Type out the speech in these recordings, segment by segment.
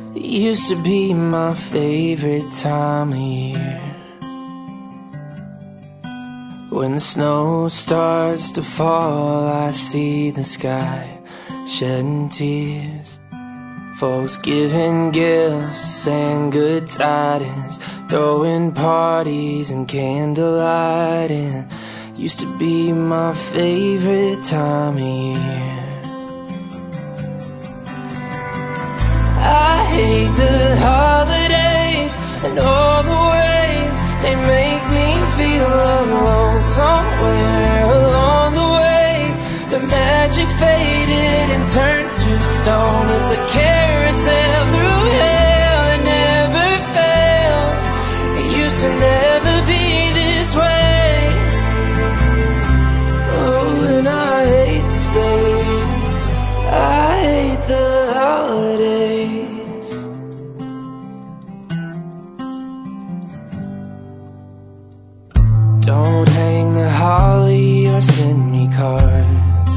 It used to be my favorite time of year, when the snow starts to fall. I see the sky shedding tears, folks giving gifts and good tidings, throwing parties and candlelighting. Used to be my favorite time of year. I hate the holidays and all the ways they make me feel alone. Somewhere along the way, the magic faded and turned to stone. It's a carousel through hell that never fails. It used to never be this way. Oh, and I hate to say, I hate the holidays. Don't hang the holly or send me cards.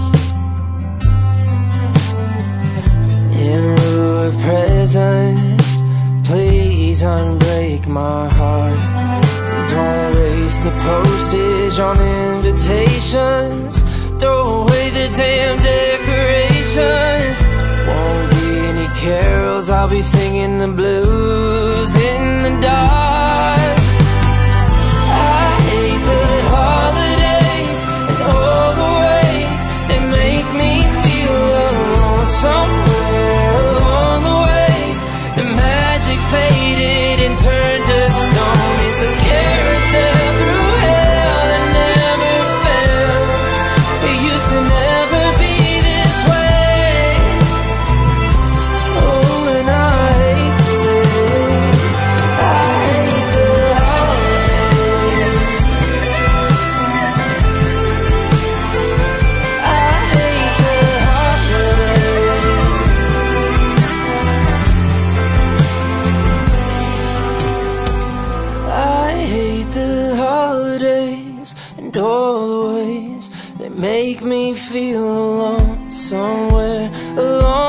In lieu of presents, please unbreak my heart. Don't waste the postage on invitations. Throw away the damn decorations. Won't be any carols, I'll be singing the blues in the dark. I hate the holidays and all the ways they make me feel alone. Somewhere along the way, the magic faded and turned to stone. It's a carousel through hell that never fails. It used to never be this way. Oh, and I hate to say, I hate the holidays. I hate the holidays. I hate the holidays and all the ways they make me feel alone. Somewhere along